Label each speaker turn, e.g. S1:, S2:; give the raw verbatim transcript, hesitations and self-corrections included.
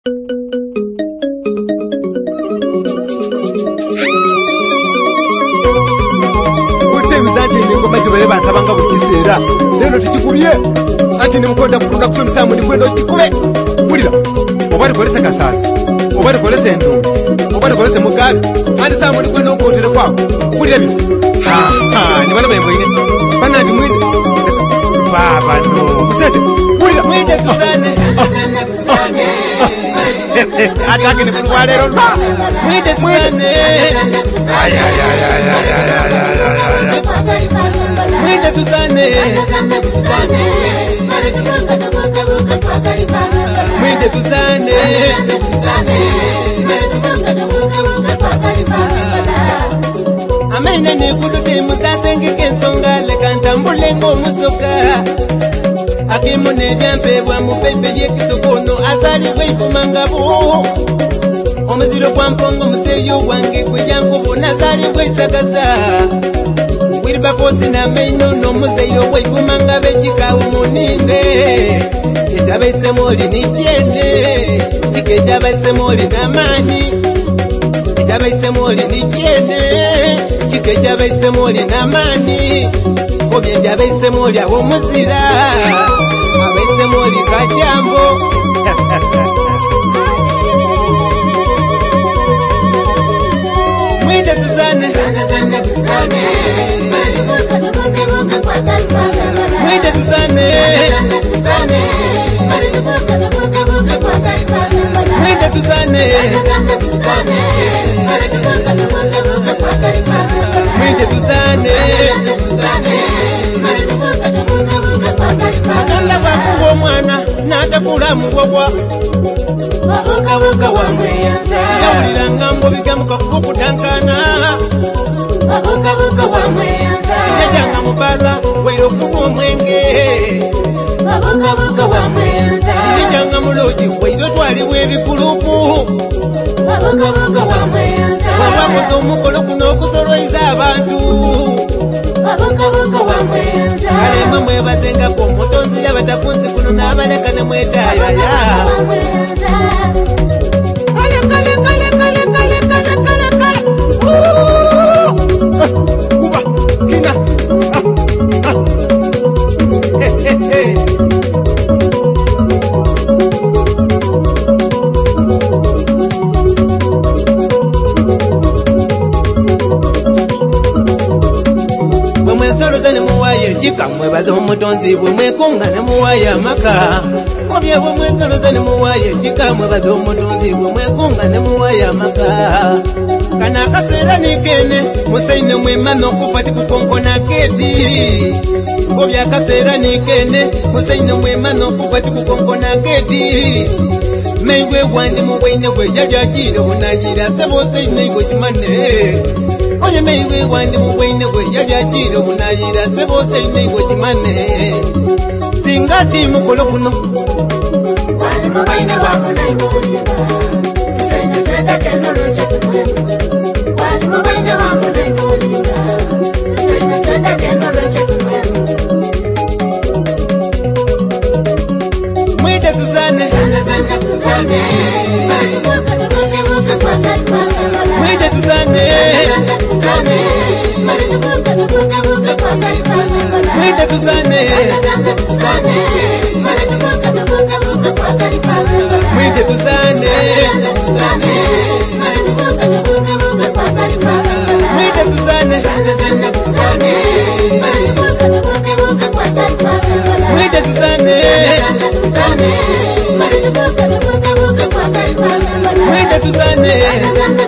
S1: Basabanga bukisera leno tikikubiye ati nimukonda kutunda kusomesa mu ndikwendo tikube mulira obali kolese kasasa obali kolese ndo obali kolese mugabe andi sa mu ndikwendo okotele kwako kulira bino ah ah ni bana bayembo ine bana ndi mwinde baba no kusete mulira mwinde tuzane tuzane atake ni kulwa lero mwinde tuzane ay ay ay ay ay mwinde tuzane mwinde tuzane amene ne kuluti musasenge kensonga lekantambule ngomusoka akimone byambebwa mubebe yekitokono azali weibumangabo omuziro kwa mpongo museyo wange kweyankubu nazali weisagaza wiriba fosi na meino no muzeiro weibumanga bechikawo muninde etabaise moli ni jene chiketabaise moli na mani etabaise moli ni jene chiketabaise moli na mani kobye ndabaise moli awo muzira abaise moli kajambo mwinde tuzane tuzane tuzane mwinde tuzane mwinde tuzane mwinde tuzane akanda bakuwa mwana natakula mugogwa babuka buka wamweyanza yawulira ngambo bigamuka kukutankana babuka buka wamweyanza yajanga mubala wero kuwa mwenge babuka buka wamweyanza yajanga muloji wero twali webikulupu babuka buka wamweyanza wabamuza omukolo kuno okusolwaiza abantu babuka buka wamweyanza kalema mwebazenga ku mutonzi yabatakunzi kuno n'abaleka ne mwetayaya kale kale kale kale kale kale kale kale kuba kina jika mwebaza omutonzi bwe mwekunga ne muwaya maka obye bwe mwesoloza ne muwaya jika mwebaza omutonzi bwe mwekunga ne muwaya maka kana akaseera nikene musaine mwemano okufati kukonkona keti obye akaseera nikene musaine mwemano okufati kukonkona keti meiwe wandi muwaine bwe jajajire bunajira sebosaine igwe kimane onye meiwe wandi muwaine bwe jajajire bunajira sebosaine igwe kimane singati mukolo kuno wandi muwaine wakunaibuliba sende twenda kendo luchetumwe wandi muwaine wakunaibuliba sende twenda kendo luchetumwe mwite tuzane tuzane tuzane mwite tuzane tuzane mwite tuzane tuzane mwite tuzane mwite tuzane mwite tuzane mwite tuzane